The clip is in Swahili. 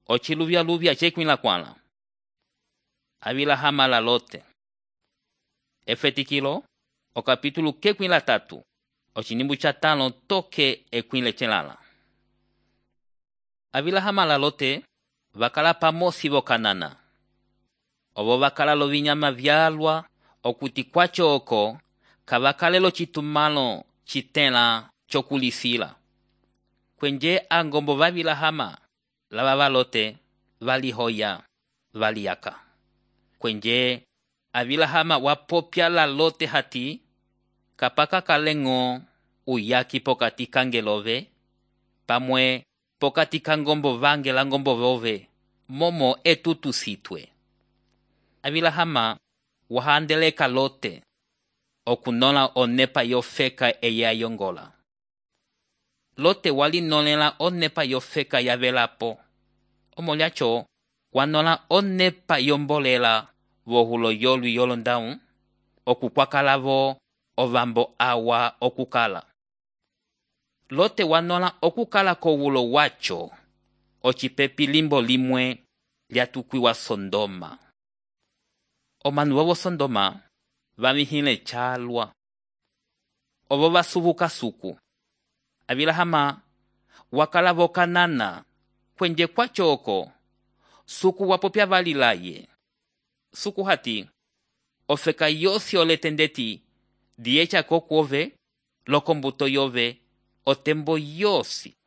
ochiluvia chekwila kwala. Avilahama la Lote. Efetikilo, o capítulo kekwila 3, ochinimbu cha 5 toke ekwile chelala. Avilahama la Lote, vakala pamosi vo Kanana. Ovo vakala lo vinyama vyalwa, okuti kwacho oko, kavakalelo chitumalo chitela chokulisila. Kwenje angombo vavilahama, lava Valote, valihoya, valiaka. Kwenje avilahama wapopya la Lote hati, kapaka kalengo uyaki pokati kangelove, pamwe pokati kangombo vange la ngombo vove, momo etutu sitwe. Avilahama wahandeleka Lote, okunola onepa yofeka eya yongola. Lote wali nolela onepa yofeka ya velapo. Omoliacho, wanola onepa yombolela vohulo yolu yolondaun, okukwakalavo ovambo awa okukala. Lote wanola okukala kowulo wacho, ochipepi limbo limwe liatukwiwa Sodoma. Omanu vovo Sodoma, vamihile chalwa. Ovo vasuvuka suku. Avilahama wakala vo Kanana, kwenje kwacho oko, suku wapopya valilaye. Suku hati, ofeka yosi oletendeti, diecha kokuove, lokombuto yove, otembo yosi.